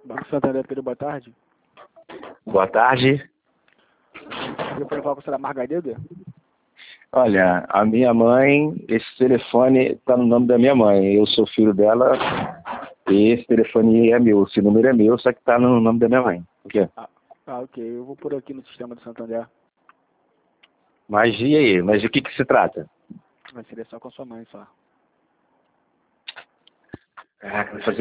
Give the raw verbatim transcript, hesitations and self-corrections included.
Banco Santander, Pedro, boa tarde. Boa tarde. Eu quero falar com a senhora Margarida. Olha, a minha mãe, esse telefone está no nome da minha mãe. Eu sou filho dela e esse telefone é meu. Esse número é meu, só que está no nome da minha mãe. O quê? Ah, ah, ok. Eu vou por aqui no sistema do Santander. Mas e aí? Mas de que que se trata? Vai ser só com a sua mãe, só. Caraca, vai fazer